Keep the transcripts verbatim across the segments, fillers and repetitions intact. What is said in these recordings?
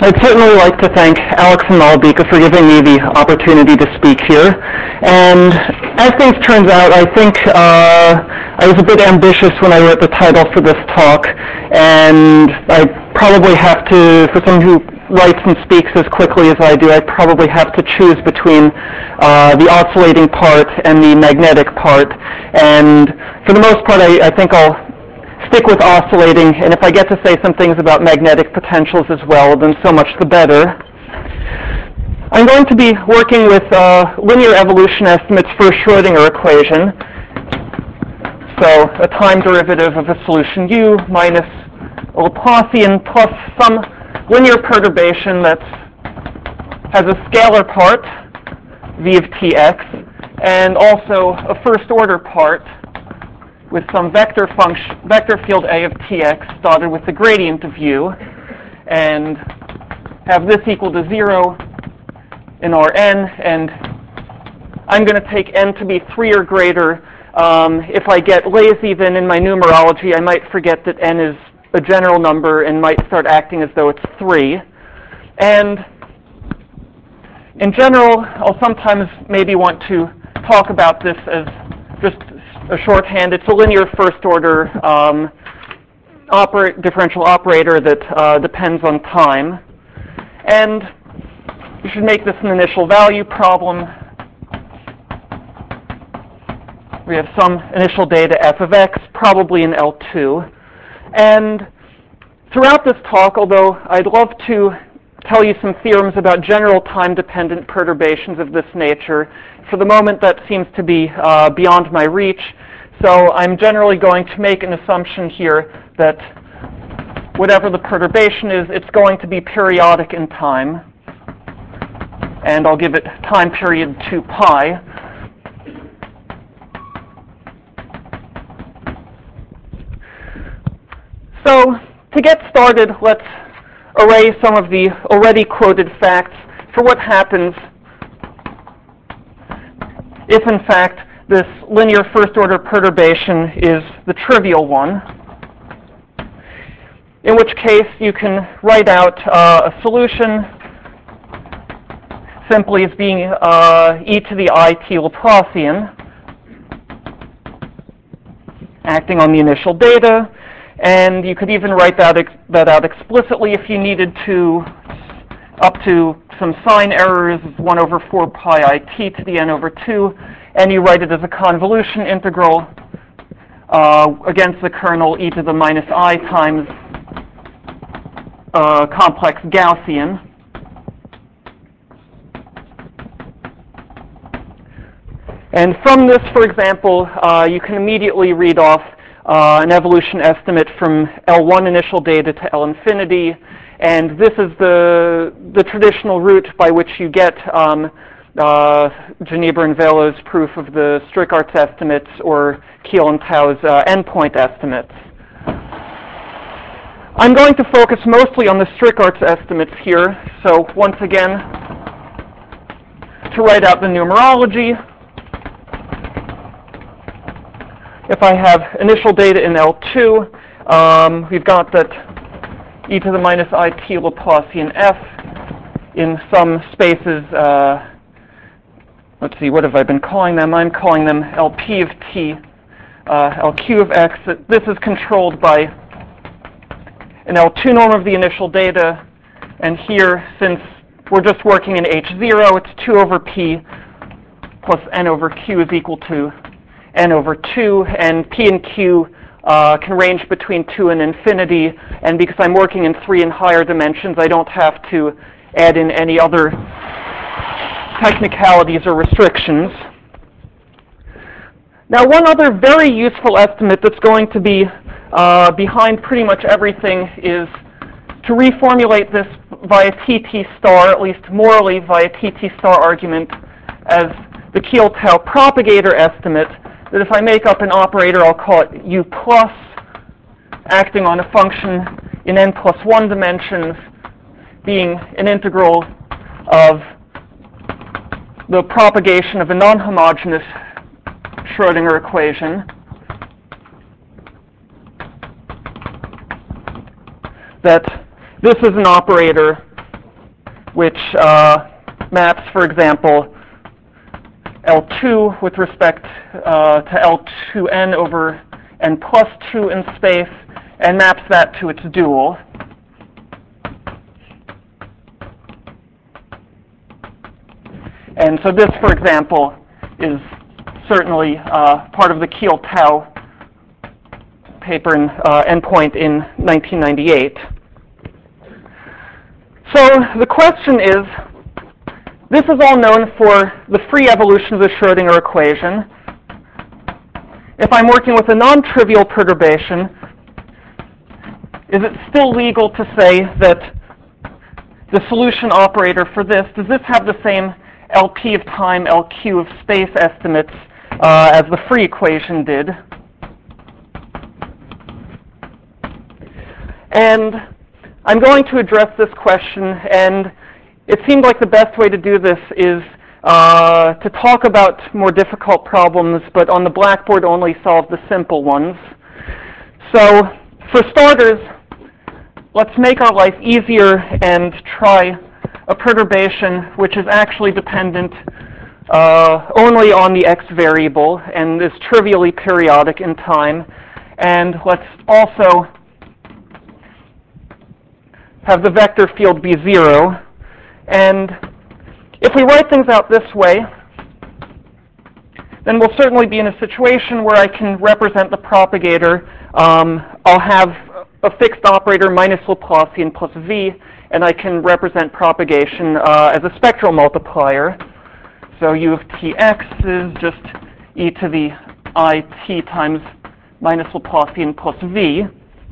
I'd certainly like to thank Alex and Malabika for giving me the opportunity to speak here. And as things turns out, I think uh, I was a bit ambitious when I wrote the title for this talk, and I probably have to, for someone who writes and speaks as quickly as I do, I probably have to choose between uh, the oscillating part and the magnetic part. And for the most part, I, I think I'll stick with oscillating, and if I get to say some things about magnetic potentials as well, then so much the better. I'm going to be working with uh, linear evolution estimates for a Schrödinger equation. So a time derivative of a solution u minus a Laplacian plus some linear perturbation that has a scalar part, v of tx, and also a first order part with some vector function, vector field A of tx started with the gradient of u, and have this equal to zero in Rn, and I'm going to take n to be three or greater. Um, if I get lazy, then in my numerology, I might forget that n is a general number and might start acting as though it's three. And in general, I'll sometimes maybe want to talk about this as just a shorthand. It's a linear first-order um, opera- differential operator that uh, depends on time. And you should make this an initial value problem. We have some initial data f of x, probably in L two. And throughout this talk, although I'd love to tell you some theorems about general time-dependent perturbations of this nature, for the moment that seems to be uh, beyond my reach. So I'm generally going to make an assumption here that whatever the perturbation is, it's going to be periodic in time. And I'll give it time period two pi. So to get started, let's array some of the already quoted facts for what happens if, in fact, this linear first-order perturbation is the trivial one, in which case you can write out uh, a solution simply as being uh, e to the I t Laplacian, acting on the initial data. And you could even write that, ex- that out explicitly if you needed to, up to some sign errors, one over four pi I t to the n over two, and you write it as a convolution integral uh, against the kernel e to the minus I times uh, complex Gaussian. And from this, for example, uh, you can immediately read off uh, an evolution estimate from L one initial data to L infinity, and this is the the traditional route by which you get um, uh, Geneber and Velo's proof of the Strickhartz estimates or Kiel and Tau's uh, endpoint estimates. I'm going to focus mostly on the Strickhartz estimates here, so once again, to write out the numerology, if I have initial data in L two, um, we've got that e to the minus I t Laplacian f in some spaces, uh, let's see, what have I been calling them? I'm calling them L p of t, uh, L q of x. This is controlled by an L two norm of the initial data, and here, since we're just working in H zero, it's two over p plus n over q is equal to n over two, and p and q uh, can range between two and infinity, and because I'm working in three and higher dimensions, I don't have to add in any other technicalities or restrictions. Now, one other very useful estimate that's going to be uh, behind pretty much everything is to reformulate this via T T star, at least morally via T T star argument, as the Kiel-Tau propagator estimate, that if I make up an operator, I'll call it u plus, acting on a function in n plus one dimensions, being an integral of the propagation of a non-homogeneous Schrödinger equation, that this is an operator which uh, maps, for example, L two with respect uh, to L two n over n plus two in space, and maps that to its dual. And so this, for example, is certainly uh, part of the Kiel-Tau paper and uh, endpoint in nineteen ninety-eight. So the question is, this is all known for the free evolution of the Schrödinger equation. If I'm working with a non-trivial perturbation, is it still legal to say that the solution operator for this, does this have the same L P of time, L Q of space estimates uh, as the free equation did? And I'm going to address this question, and it seemed like the best way to do this is uh, to talk about more difficult problems, but on the blackboard only solve the simple ones. So for starters, let's make our life easier and try a perturbation which is actually dependent uh, only on the x variable and is trivially periodic in time. And let's also have the vector field be zero. And if we write things out this way, then we'll certainly be in a situation where I can represent the propagator. Um, I'll have a fixed operator minus Laplacian plus v, and I can represent propagation uh, as a spectral multiplier. So u of tx is just e to the it times minus Laplacian plus v,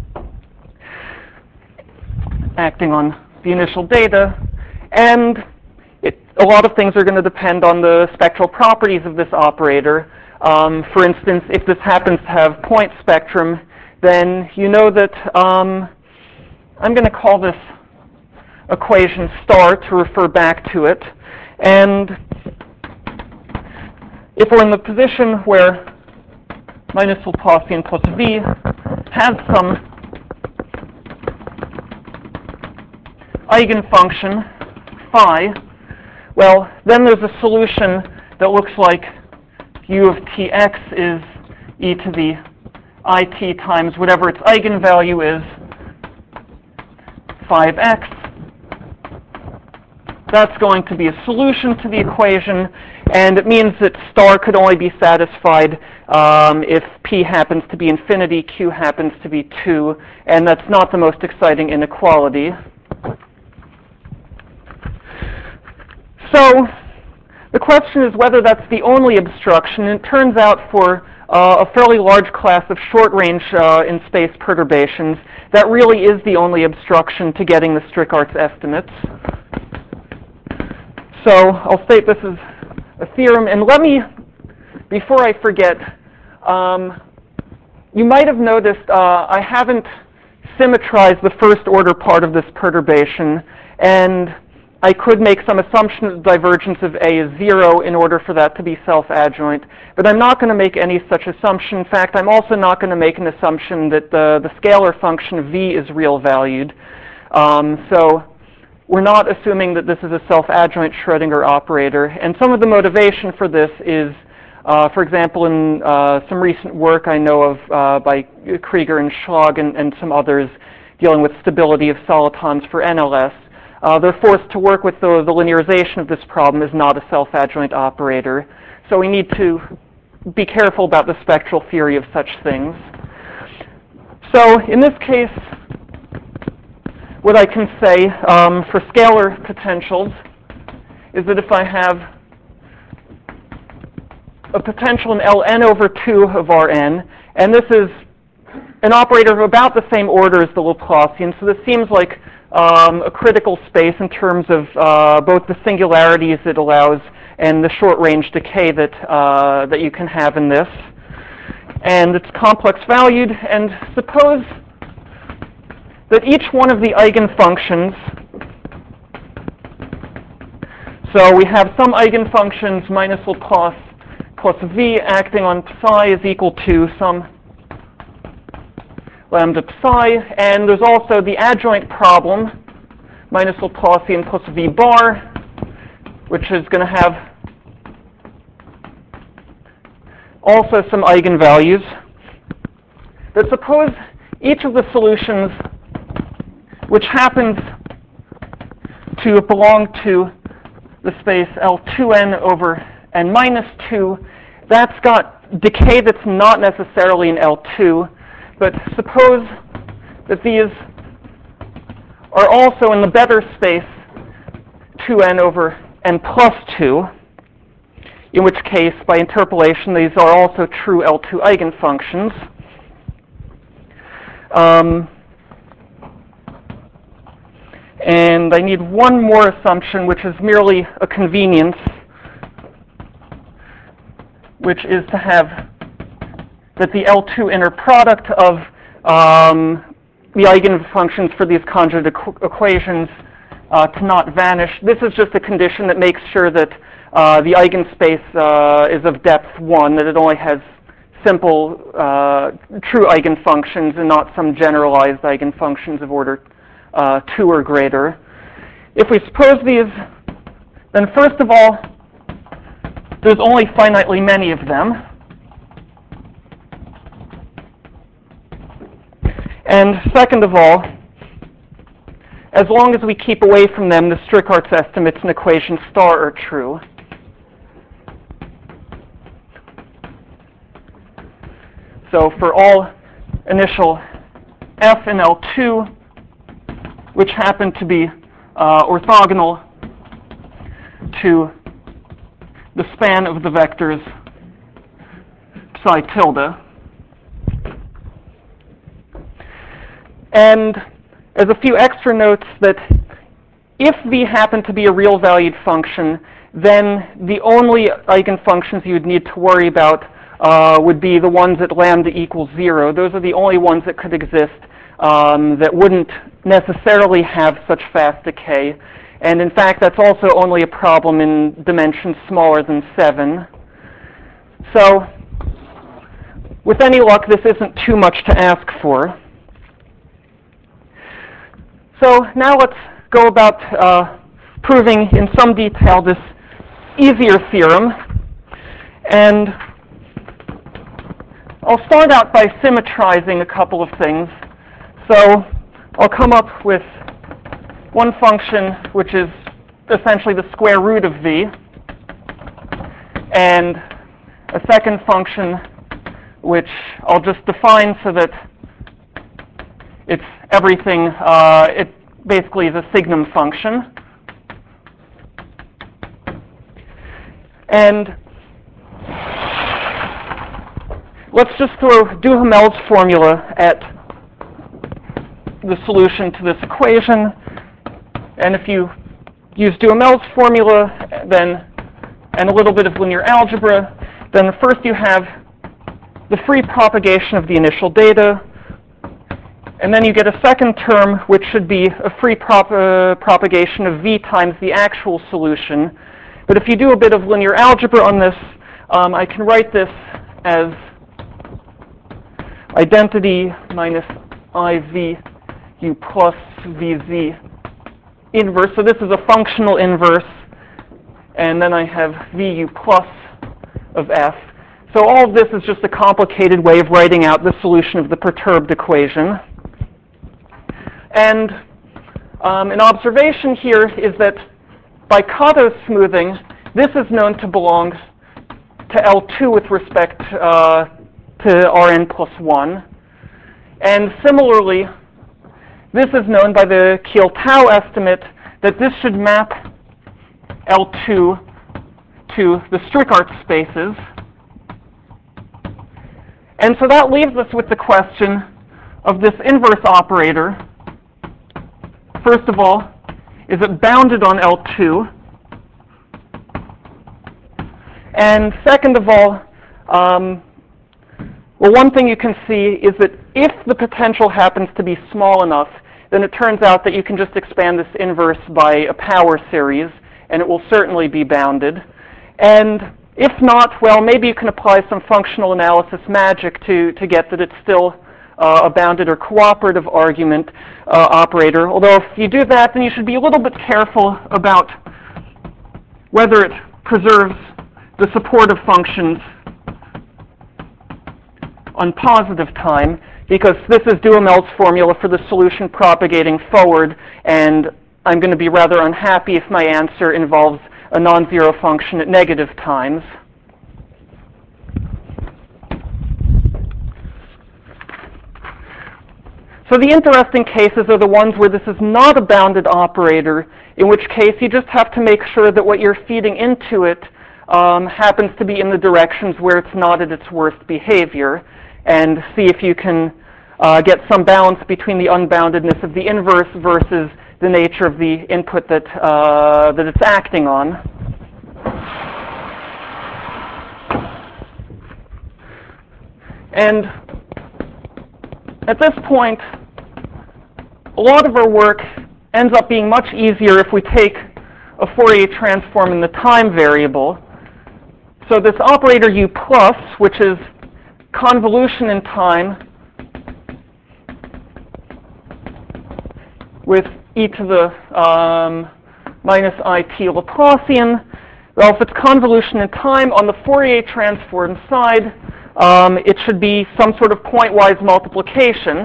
acting on the initial data. And it, a lot of things are going to depend on the spectral properties of this operator. Um, for instance, if this happens to have point spectrum, then you know that um, I'm going to call this equation star to refer back to it. And if we're in the position where minus Laplacian plus v has some eigenfunction phi, well, then there's a solution that looks like u of tx is e to the it times whatever its eigenvalue is, five x. That's going to be a solution to the equation, and it means that star could only be satisfied um, if p happens to be infinity, q happens to be two, and that's not the most exciting inequality. So the question is whether that's the only obstruction. And it turns out for uh, a fairly large class of short-range uh, in-space perturbations, that really is the only obstruction to getting the Strickhartz estimates. So I'll state this is a theorem. And let me, before I forget, um, you might have noticed uh, I haven't symmetrized the first order part of this perturbation, and I could make some assumption that the divergence of A is zero in order for that to be self-adjoint, but I'm not going to make any such assumption. In fact, I'm also not going to make an assumption that the, the scalar function V is real valued. Um, so we're not assuming that this is a self-adjoint Schrödinger operator. And some of the motivation for this is, uh, for example, in uh, some recent work I know of uh, by Krieger and Schlag and, and some others dealing with stability of solitons for N L S. Uh, they're forced to work with the, the linearization of this problem as not a self-adjoint operator. So we need to be careful about the spectral theory of such things. So in this case, what I can say um, for scalar potentials is that if I have a potential in Ln over two of Rn, and this is an operator of about the same order as the Laplacian, so this seems like um, a critical space in terms of uh, both the singularities it allows and the short-range decay that, uh, that you can have in this. And it's complex valued, and suppose that each one of the eigenfunctions, so we have some eigenfunctions minus Laplace plus v acting on psi is equal to some lambda psi, and there's also the adjoint problem, minus Laplacian plus V bar, which is going to have also some eigenvalues. But suppose each of the solutions, which happens to belong to the space L two n over n minus two, that's got decay that's not necessarily in L two, but suppose that these are also in the better space two n over n plus two, in which case, by interpolation, these are also true L two eigenfunctions. Um, and I need one more assumption, which is merely a convenience, which is to have that the L two inner product of um, the eigenfunctions for these conjugate equ equations uh, to not vanish. This is just a condition that makes sure that uh, the eigenspace uh, is of depth one, that it only has simple uh, true eigenfunctions and not some generalized eigenfunctions of order uh, two or greater. If we suppose these, then first of all, there's only finitely many of them. And second of all, as long as we keep away from them, the Strickhart's estimates and equation star are true. So for all initial f in L two, which happen to be uh, orthogonal to the span of the vectors psi tilde. And as a few extra notes, that if V happened to be a real valued function, then the only eigenfunctions you would need to worry about uh, would be the ones at lambda equals zero. Those are the only ones that could exist um, that wouldn't necessarily have such fast decay. And in fact, that's also only a problem in dimensions smaller than seven. So with any luck, this isn't too much to ask for. So now let's go about uh, proving in some detail this easier theorem. And I'll start out by symmetrizing a couple of things. So I'll come up with one function which is essentially the square root of V, and a second function which I'll just define so that it's everything, uh, it basically is a signum function. And let's just throw Duhamel's formula at the solution to this equation. And if you use Duhamel's formula, then, and a little bit of linear algebra, then first you have the free propagation of the initial data, and then you get a second term, which should be a free prop uh, propagation of V times the actual solution. But if you do a bit of linear algebra on this, um, I can write this as identity minus I V U plus V Z inverse. So this is a functional inverse, and then I have V U plus of F. So all of this is just a complicated way of writing out the solution of the perturbed equation. And um, an observation here is that by Kato smoothing, this is known to belong to L two with respect uh, to R n plus one. And similarly, this is known by the Kiel-Tau estimate that this should map L two to the Strickart spaces. And so that leaves us with the question of this inverse operator. First of all, is it bounded on L two? And second of all, um, well, one thing you can see is that if the potential happens to be small enough, then it turns out that you can just expand this inverse by a power series, and it will certainly be bounded. And if not, well, maybe you can apply some functional analysis magic to, to get that it's still uh, a bounded or cooperative argument uh, operator. Although if you do that, then you should be a little bit careful about whether it preserves the supportive functions on positive time, because this is Duhamel's formula for the solution propagating forward, and I'm going to be rather unhappy if my answer involves a non-zero function at negative times. So the interesting cases are the ones where this is not a bounded operator, in which case you just have to make sure that what you're feeding into it um, happens to be in the directions where it's not at its worst behavior, and see if you can uh, get some balance between the unboundedness of the inverse versus the nature of the input that, uh, that it's acting on. And at this point, a lot of our work ends up being much easier if we take a Fourier transform in the time variable. So this operator U plus, which is convolution in time with e to the um, minus I t Laplacian, well, if it's convolution in time on the Fourier transform side, um, it should be some sort of pointwise multiplication.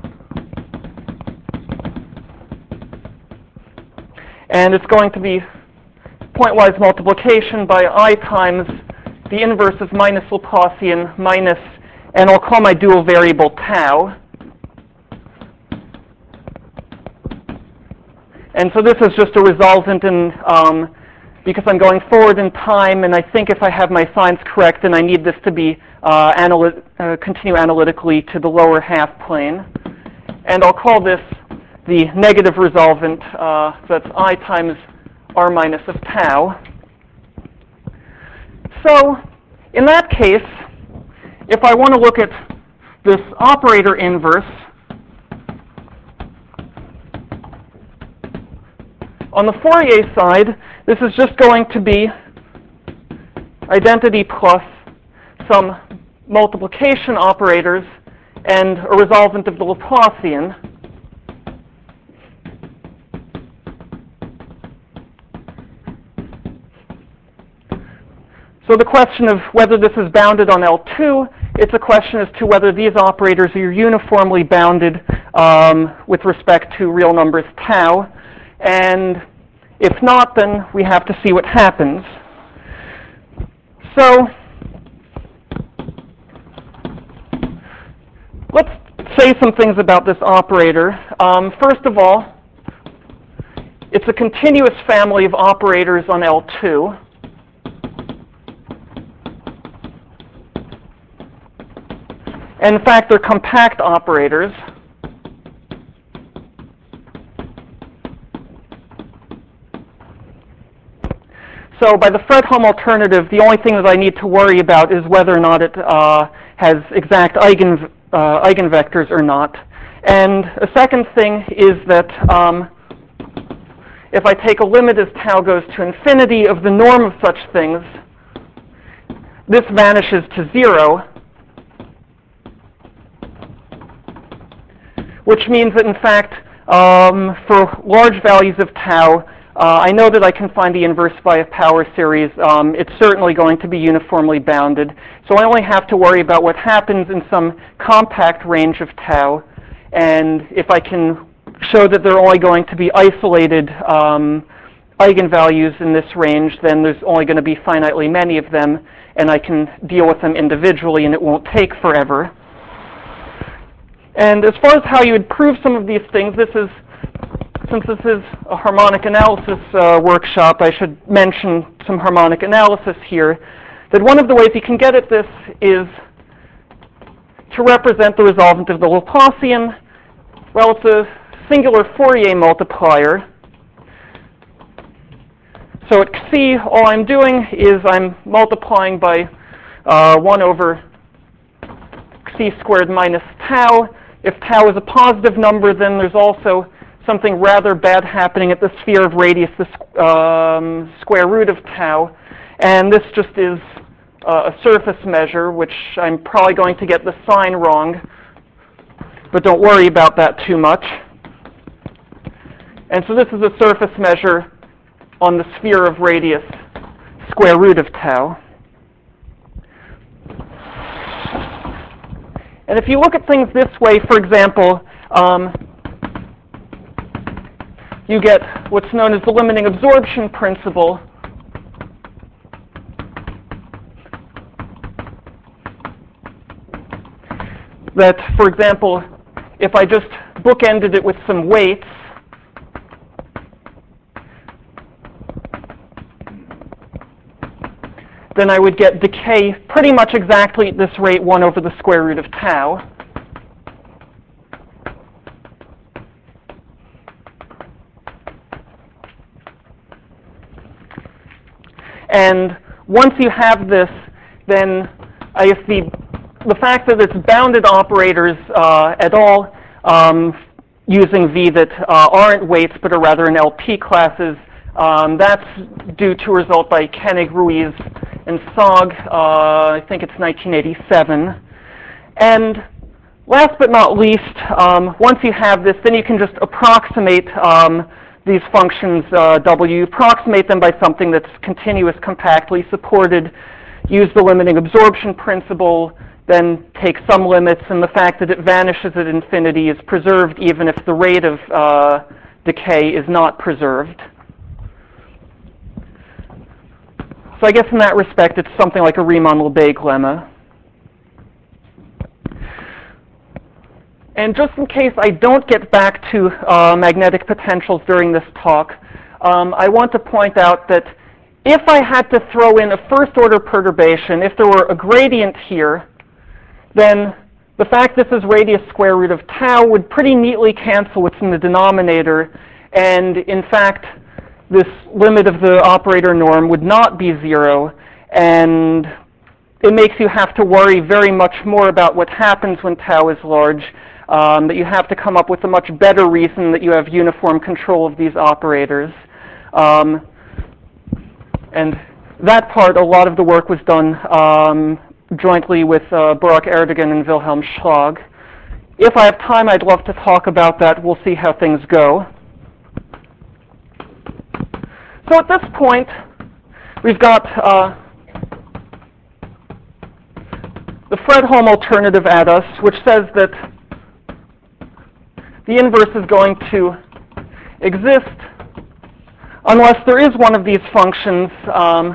And it's going to be pointwise multiplication by I times the inverse of minus Laplacian minus, and I'll call my dual variable tau. And so this is just a resultant in, um, because I'm going forward in time, and I think if I have my signs correct, then I need this to be uh, analy uh, continue analytically to the lower half plane. And I'll call this the negative resolvent, uh, so that's I times r minus of tau. So in that case, if I want to look at this operator inverse, on the Fourier side, this is just going to be identity plus some multiplication operators and a resolvent of the Laplacian. So the question of whether this is bounded on L two, it's a question as to whether these operators are uniformly bounded um, with respect to real numbers tau. And if not, then we have to see what happens. So let's say some things about this operator. Um, first of all, it's a continuous family of operators on L two. And in fact, they're compact operators. So by the Fredholm alternative, the only thing that I need to worry about is whether or not it uh, has exact eigen, uh, eigenvectors or not. And a second thing is that um, if I take a limit as tau goes to infinity of the norm of such things, this vanishes to zero, which means that in fact, um, for large values of tau, uh, I know that I can find the inverse by a power series. Um, it's certainly going to be uniformly bounded. So I only have to worry about what happens in some compact range of tau. And if I can show that there are only going to be isolated um, eigenvalues in this range, then there's only going to be finitely many of them, and I can deal with them individually, and it won't take forever. And as far as how you would prove some of these things, this is, since this is a harmonic analysis uh, workshop, I should mention some harmonic analysis here, that one of the ways you can get at this is to represent the resolvent of the Laplacian. Well, it's a singular Fourier multiplier. So at C, all I'm doing is I'm multiplying by uh, one over C squared minus tau. If tau is a positive number, then there's also something rather bad happening at the sphere of radius, the um, square root of tau. And this just is uh, a surface measure, which I'm probably going to get the sign wrong. but don't worry about that too much. And so this is a surface measure on the sphere of radius square root of tau. And if you look at things this way, for example, um, you get what's known as the limiting absorption principle. That, for example, if I just bookended it with some weights, then I would get decay pretty much exactly at this rate, one over the square root of tau. And once you have this, then I guess the, the fact that it's bounded operators uh, at all um, using V that uh, aren't weights but are rather in L P classes, um, that's due to a result by Koenig, Ruiz, and Sog, uh, I think it's nineteen eighty-seven. And last but not least, um, once you have this, then you can just approximate um, these functions uh, W, approximate them by something that's continuous, compactly supported, use the limiting absorption principle, then take some limits, and the fact that it vanishes at infinity is preserved even if the rate of uh, decay is not preserved. So I guess in that respect, it's something like a Riemann-Lebesgue lemma. And just in case I don't get back to uh, magnetic potentials during this talk, um, I want to point out that if I had to throw in a first-order perturbation, if there were a gradient here, then the fact this is radius square root of tau would pretty neatly cancel what's in the denominator, and in fact, this limit of the operator norm would not be zero, and it makes you have to worry very much more about what happens when tau is large, um, that you have to come up with a much better reason that you have uniform control of these operators. Um, and that part, a lot of the work was done um, jointly with uh, Barak Erdogan and Wilhelm Schlag. If I have time, I'd love to talk about that. We'll see how things go. So at this point, we've got uh, the Fredholm alternative at us, which says that the inverse is going to exist unless there is one of these functions, um,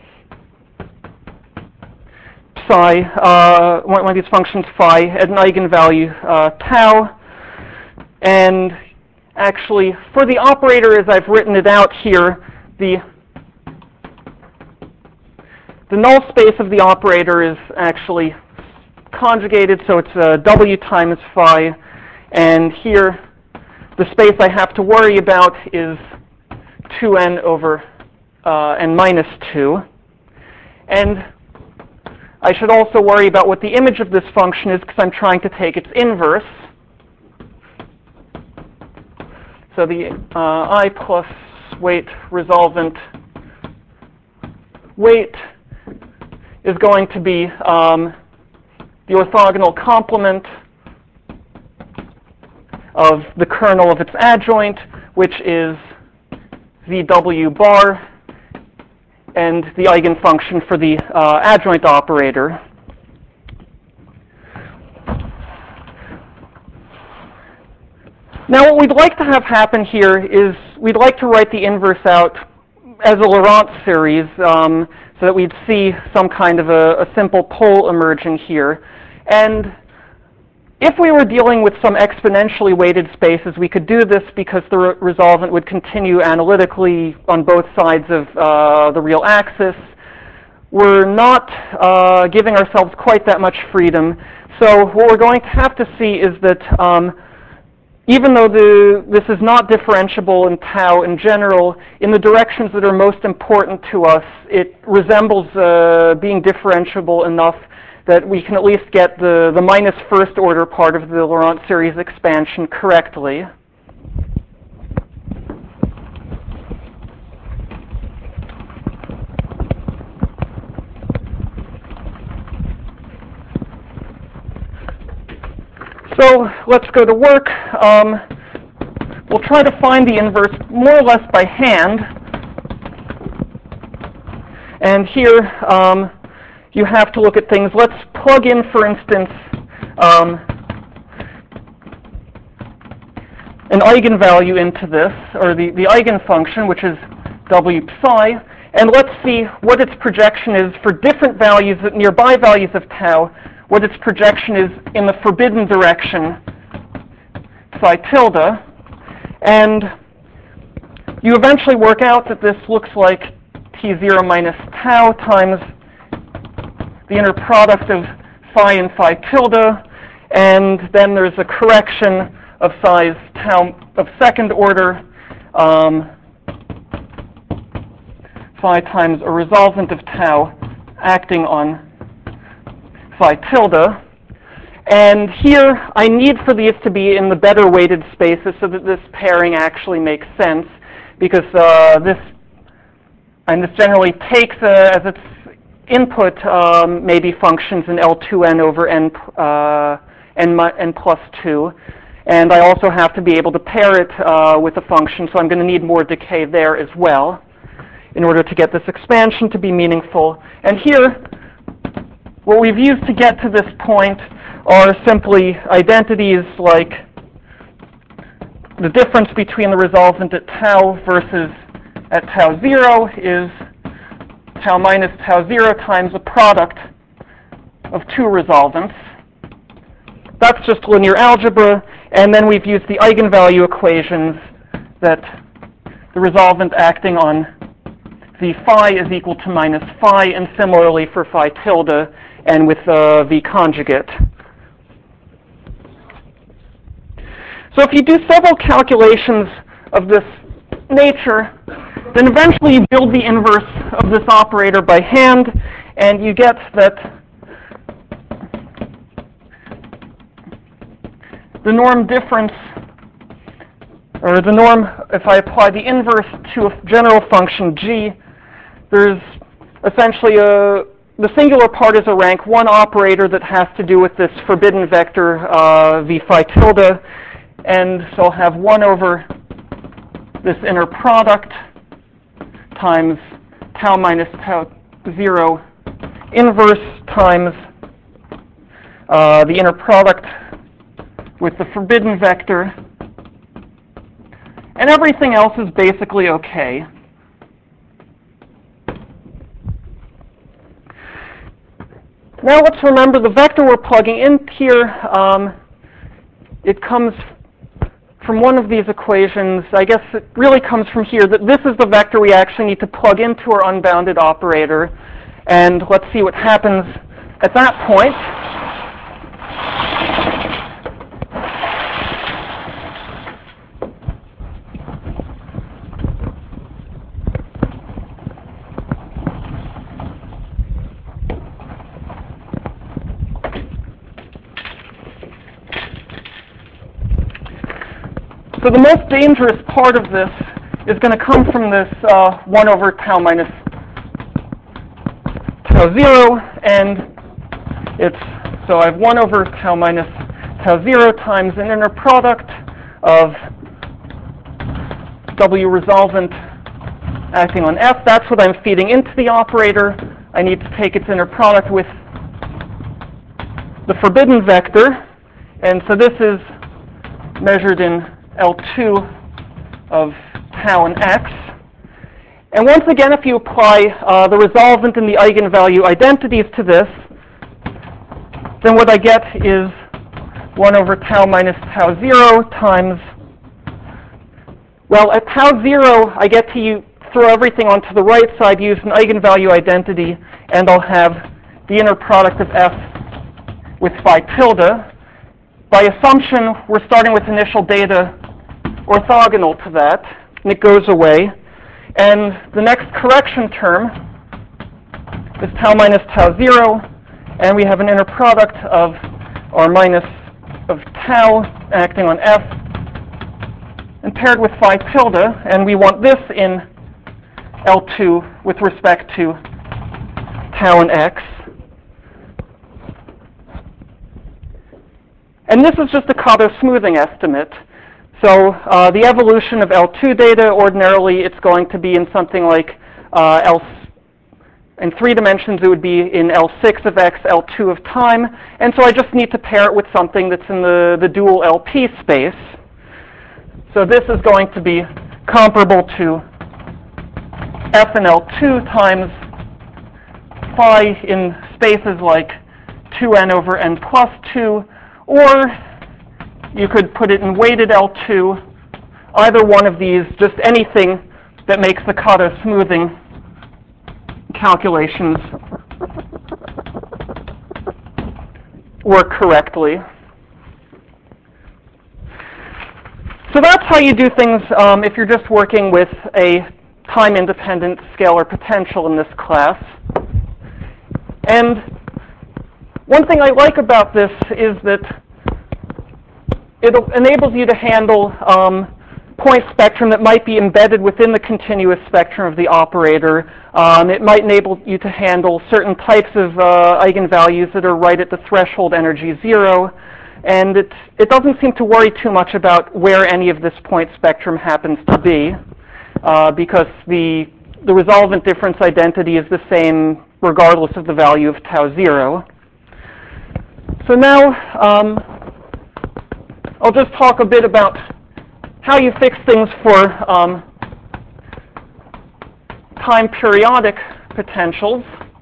psi, uh, one of these functions phi at an eigenvalue uh, tau. And actually, for the operator as I've written it out here, the the null space of the operator is actually conjugated, so it's uh, W times phi. And here, the space I have to worry about is two n over uh, n minus two. And I should also worry about what the image of this function is because I'm trying to take its inverse. So the uh, I plus weight resolvent weight is going to be um, the orthogonal complement of the kernel of its adjoint, which is V W bar, and the eigenfunction for the uh, adjoint operator. Now what we'd like to have happen here is we'd like to write the inverse out as a Laurent series um, so that we'd see some kind of a, a simple pole emerging here. And if we were dealing with some exponentially weighted spaces, we could do this because the re resolvent would continue analytically on both sides of uh, the real axis. We're not uh, giving ourselves quite that much freedom. So what we're going to have to see is that um, even though the, this is not differentiable in tau in general, in the directions that are most important to us, it resembles uh, being differentiable enough that we can at least get the, the minus first order part of the Laurent series expansion correctly. So let's go to work. Um, we'll try to find the inverse more or less by hand. And here um, you have to look at things. Let's plug in, for instance, um, an eigenvalue into this, or the, the eigenfunction, which is W psi, and let's see what its projection is for different values, nearby values of tau, what its projection is in the forbidden direction, psi tilde. And you eventually work out that this looks like T zero minus tau times the inner product of phi and phi tilde, and then there's a correction of size tau of second order, um, phi times a resolvent of tau acting on phi tilde. And here I need for these to be in the better weighted spaces so that this pairing actually makes sense, because uh, this and this generally takes uh, as its input um, maybe functions in L two n over n, uh, n, n plus two. And I also have to be able to pair it uh, with a function, so I'm going to need more decay there as well in order to get this expansion to be meaningful. And here, what we've used to get to this point are simply identities like the difference between the resolvent at tau versus at tau zero is tau minus tau zero times a product of two resolvents. That's just linear algebra, and then we've used the eigenvalue equations that the resolvent acting on v phi is equal to minus phi, and similarly for phi tilde and with uh, v conjugate. So if you do several calculations of this nature, then eventually you build the inverse of this operator by hand, and you get that the norm difference, or the norm, if I apply the inverse to a general function g, there's essentially a, the singular part is a rank one operator that has to do with this forbidden vector uh, v phi tilde, and so I'll have one over this inner product times tau minus tau zero inverse times uh, the inner product with the forbidden vector, and everything else is basically okay. Now let's remember the vector we're plugging in here, um, it comes from one of these equations. I guess it really comes from here, that this is the vector we actually need to plug into our unbounded operator, and let's see what happens at that point. So the most dangerous part of this is going to come from this uh, one over tau minus tau zero, and it's, so I have one over tau minus tau zero times an inner product of W resolvent acting on F. That's what I'm feeding into the operator. I need to take its inner product with the forbidden vector, and so this is measured in L two of tau and x. And once again, if you apply uh, the resolvent and the eigenvalue identities to this, then what I get is one over tau minus tau zero times, well, at tau zero, I get to you, throw everything onto the right side, use an eigenvalue identity, and I'll have the inner product of f with phi tilde. By assumption, we're starting with initial data orthogonal to that, and it goes away. And the next correction term is tau minus tau zero, and we have an inner product of r minus of tau acting on f, and paired with phi tilde, and we want this in L two with respect to tau and x. And this is just a Kato smoothing estimate. So uh, the evolution of L two data, ordinarily it's going to be in something like uh, L, in three dimensions it would be in L six of x, L two of time, and so I just need to pair it with something that's in the, the dual L P space. So this is going to be comparable to f in L two times phi in spaces like two n over n plus two, or you could put it in weighted L two, either one of these, just anything that makes the Kato smoothing calculations work correctly. So that's how you do things um, if you're just working with a time-independent scalar potential in this class. And one thing I like about this is that it enables you to handle um, point spectrum that might be embedded within the continuous spectrum of the operator. Um, it might enable you to handle certain types of uh, eigenvalues that are right at the threshold energy zero. And it, it doesn't seem to worry too much about where any of this point spectrum happens to be, uh, because the, the resolvent difference identity is the same regardless of the value of tau zero. So now um, I'll just talk a bit about how you fix things for um, time periodic potentials.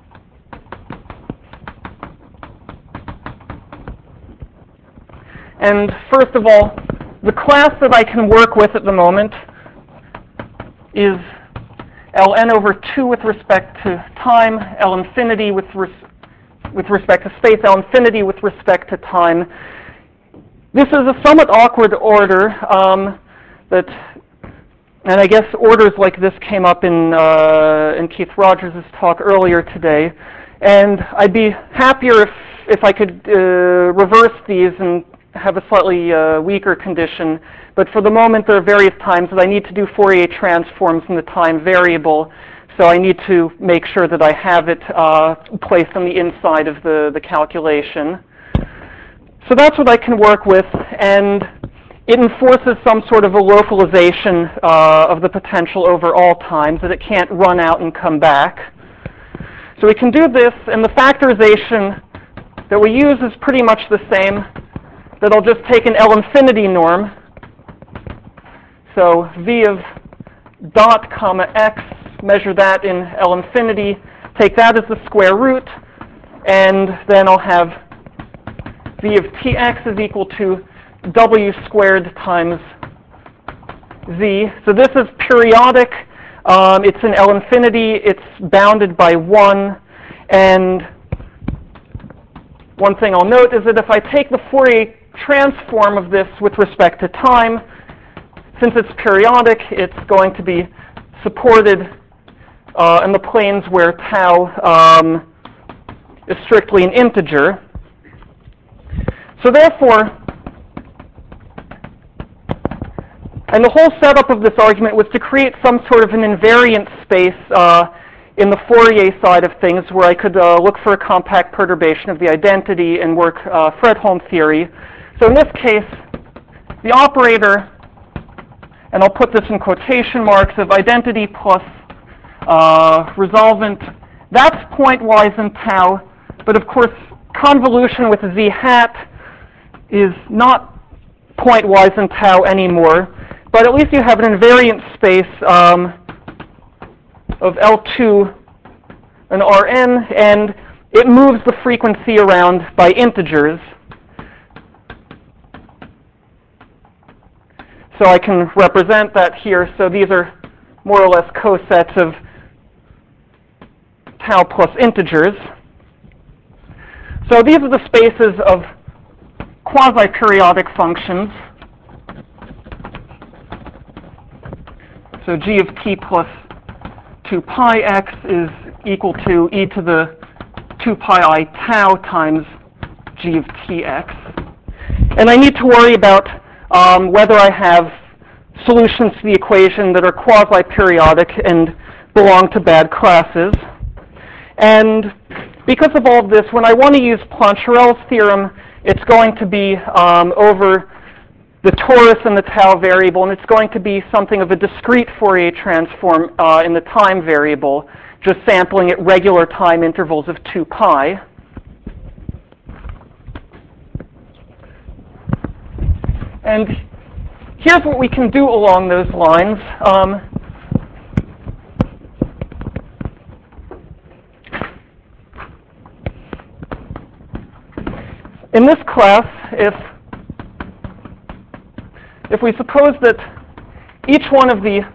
And first of all, the class that I can work with at the moment is Ln over two with respect to time, L infinity with, res with respect to space, L infinity with respect to time. This is a somewhat awkward order um, that, and I guess orders like this came up in, uh, in Keith Rogers' talk earlier today. And I'd be happier if, if I could uh, reverse these and have a slightly uh, weaker condition, but for the moment there are various times that I need to do Fourier transforms in the time variable, so I need to make sure that I have it uh, placed on the inside of the, the calculation. So that's what I can work with, and it enforces some sort of a localization uh, of the potential over all times, that it can't run out and come back. So we can do this, and the factorization that we use is pretty much the same. That I'll just take an L infinity norm. So v of dot comma x, measure that in L infinity, take that as the square root, and then I'll have v of tx is equal to w squared times z. So this is periodic. Um, it's in L infinity. It's bounded by one. And one thing I'll note is that if I take the Fourier transform of this with respect to time, since it's periodic, it's going to be supported uh, in the planes where tau um, is strictly an integer. So therefore, and the whole setup of this argument was to create some sort of an invariant space uh, in the Fourier side of things where I could uh, look for a compact perturbation of the identity and work uh, Fredholm theory. So in this case, the operator, and I'll put this in quotation marks, of identity plus uh, resolvent, that's pointwise in tau, but of course convolution with z hat is not pointwise in tau anymore, but at least you have an invariant space um, of L two and Rn, and it moves the frequency around by integers. So I can represent that here. So these are more or less cosets of tau plus integers. So these are the spaces of quasi-periodic functions. So g of t plus two pi x is equal to e to the two pi I tau times g of tx. And I need to worry about Um, whether I have solutions to the equation that are quasi-periodic and belong to bad classes. And because of all of this, when I want to use Plancherel's theorem it's going to be um, over the torus and the tau variable, and it's going to be something of a discrete Fourier transform uh, in the time variable, just sampling at regular time intervals of two pi. And here's what we can do along those lines. Um, in this class, if if we suppose that each one of the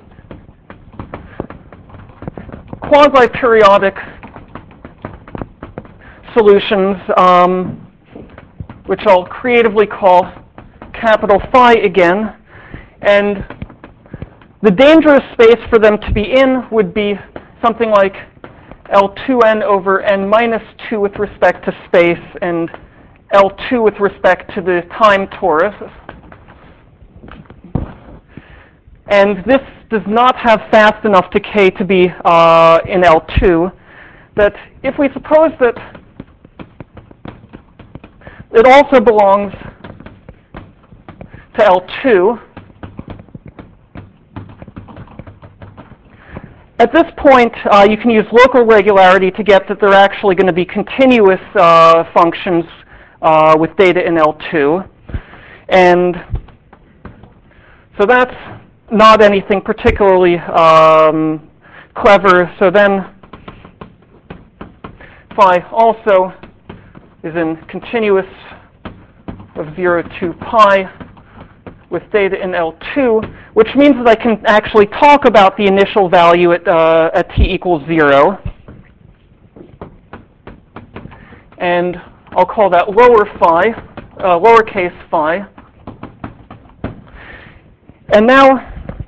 quasi-periodic solutions, um, which I'll creatively call capital phi again, and the dangerous space for them to be in would be something like L two n over n minus two with respect to space and L two with respect to the time torus. And this does not have fast enough decay to be uh, in L two, that if we suppose that it also belongs to L two, at this point, uh, you can use local regularity to get that they're actually going to be continuous uh, functions uh, with data in L two. And so that's not anything particularly um, clever. So then phi also is in continuous of zero to pi with data in L two, which means that I can actually talk about the initial value at, uh, at t equals zero. And I'll call that lower phi, uh, lowercase phi. And now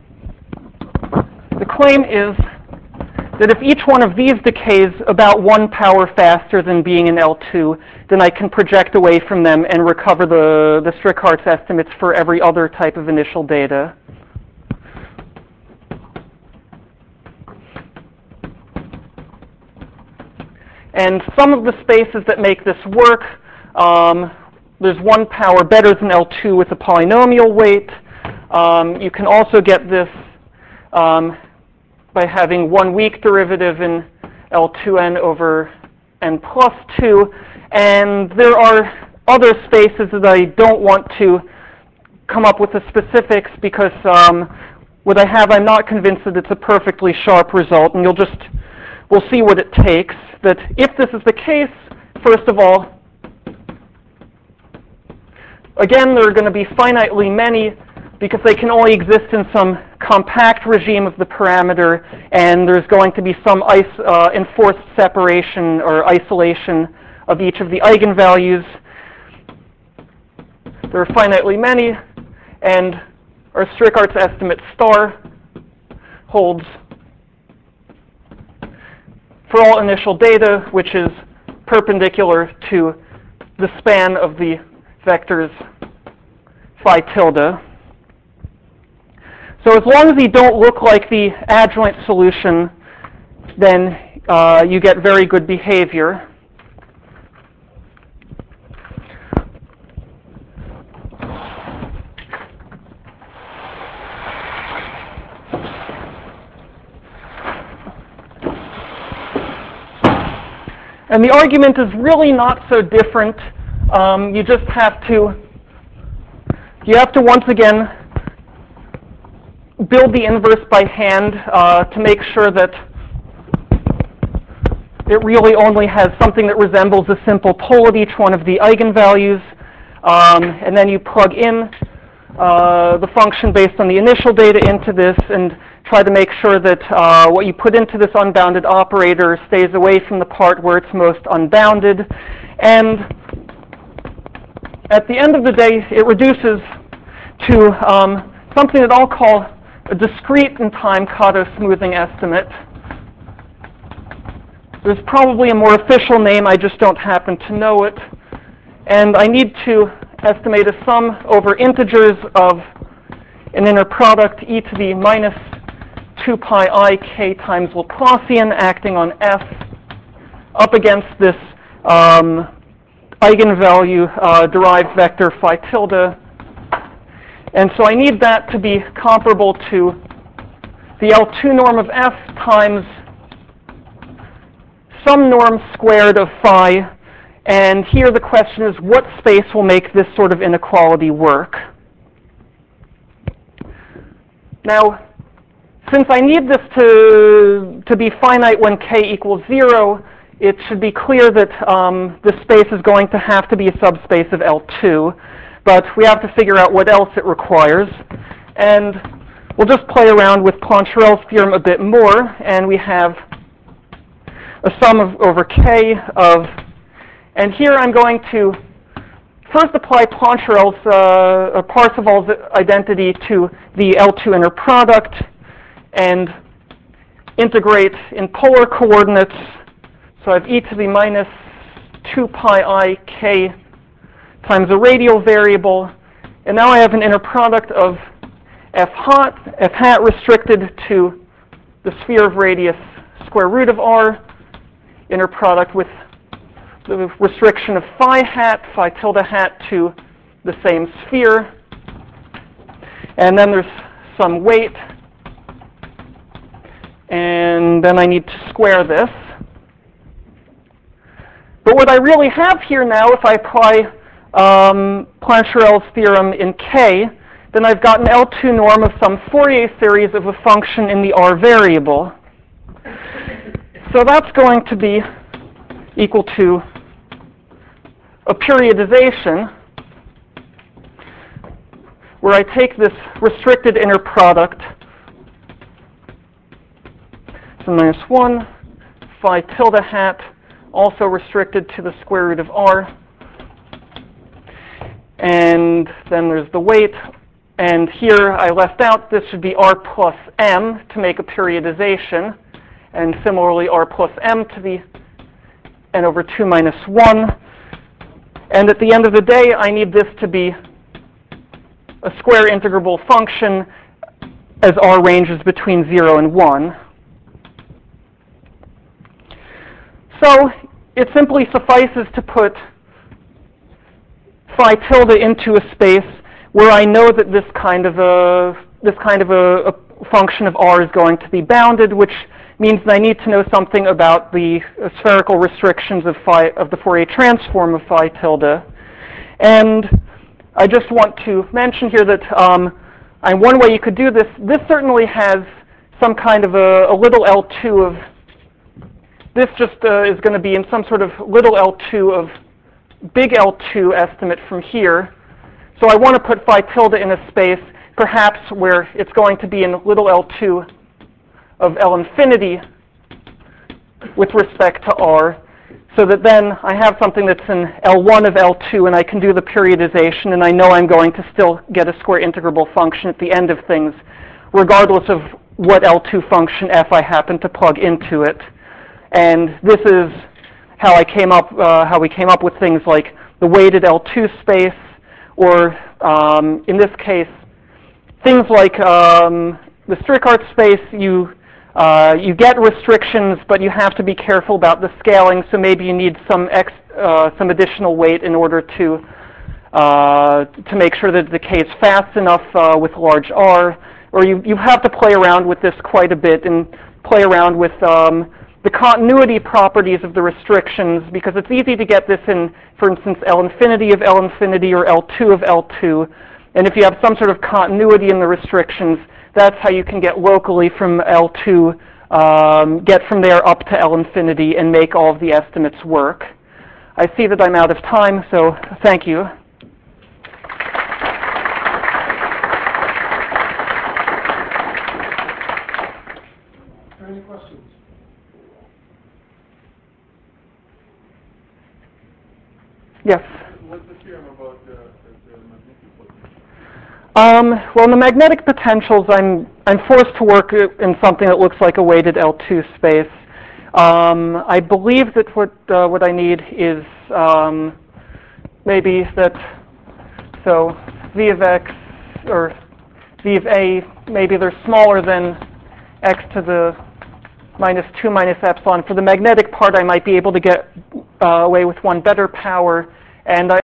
the claim is that if each one of these decays about one power faster than being in L two, then I can project away from them and recover the, the Strickhartz estimates for every other type of initial data. And some of the spaces that make this work, um, there's one power better than L two with a polynomial weight. Um, you can also get this um, by having one weak derivative in L two n over n plus two. And there are other spaces that I don't want to come up with the specifics because um, what I have, I'm not convinced that it's a perfectly sharp result. And you'll just, we'll see what it takes. That if this is the case, first of all, again, there are going to be finitely many because they can only exist in some compact regime of the parameter, and there's going to be some ice, uh, enforced separation or isolation of each of the eigenvalues. There are finitely many, and our Strickhartz estimate star holds for all initial data, which is perpendicular to the span of the vectors phi tilde. So as long as you don't look like the adjoint solution, then uh, you get very good behavior. And the argument is really not so different. Um, you just have to, you have to once again build the inverse by hand uh, to make sure that it really only has something that resembles a simple pole at each one of the eigenvalues. Um, and then you plug in uh, the function based on the initial data into this and try to make sure that uh, what you put into this unbounded operator stays away from the part where it's most unbounded. And at the end of the day, it reduces to um, something that I'll call a discrete in time Kato smoothing estimate. There's probably a more official name, I just don't happen to know it. And I need to estimate a sum over integers of an inner product e to the minus two pi I k times Laplacian acting on f up against this um, eigenvalue uh, derived vector phi tilde. And so I need that to be comparable to the L two norm of F times some norm squared of phi. And here the question is, what space will make this sort of inequality work? Now, since I need this to, to be finite when k equals zero, it should be clear that um, the space is going to have to be a subspace of L two, but we have to figure out what else it requires. And we'll just play around with Poincarel's theorem a bit more, and we have a sum of over k of, and here I'm going to first apply Poincarel's, uh, or Parseval's identity to the L two inner product, and integrate in polar coordinates. So I have e to the minus two pi I k times a radial variable, and now I have an inner product of f hat, f hat restricted to the sphere of radius square root of r, inner product with the restriction of phi hat, phi tilde hat to the same sphere, and then there's some weight, and then I need to square this. But what I really have here now, if I apply um, Poincarel's theorem in K, then I've got an L two norm of some Fourier series of a function in the R variable. So that's going to be equal to a periodization where I take this restricted inner product, so minus one, phi tilde hat, also restricted to the square root of r, and then there's the weight, and here I left out this should be r plus m to make a periodization, and similarly r plus m to the n over two minus one, and at the end of the day I need this to be a square integrable function as r ranges between zero and one. So it simply suffices to put phi tilde into a space where I know that this kind of a this kind of a, a function of r is going to be bounded, which means that I need to know something about the spherical restrictions of phi of the Fourier transform of phi tilde. And I just want to mention here that um, and one way you could do this, this certainly has some kind of a, a little L two of, this just uh, is going to be in some sort of little L two of big L two estimate from here. So I want to put phi tilde in a space perhaps where it's going to be in little L two of L infinity with respect to r, so that then I have something that's in L one of L two, and I can do the periodization, and I know I'm going to still get a square integrable function at the end of things, regardless of what L two function f I happen to plug into it. And this is how I came up, uh, how we came up with things like the weighted L two space, or um, in this case, things like um, the Strickart space. You uh, you get restrictions, but you have to be careful about the scaling. So maybe you need some ex, uh, some additional weight in order to uh, to make sure that it decays fast enough uh, with large R. Or you you have to play around with this quite a bit and play around with um, the continuity properties of the restrictions, because it's easy to get this in, for instance, L infinity of L infinity or L two of L two. And if you have some sort of continuity in the restrictions, that's how you can get locally from L two, um, get from there up to L infinity and make all of the estimates work. I see that I'm out of time, so thank you. Any questions? Yes? What's the theorem about the, the, the magnetic potential? Um, well, in the magnetic potentials, I'm I'm forced to work in something that looks like a weighted L two space. Um, I believe that what uh, what I need is um, maybe that, so V of x or V of a, maybe they're smaller than x to the minus two minus epsilon. For the magnetic part, I might be able to get uh, away with one better power, And I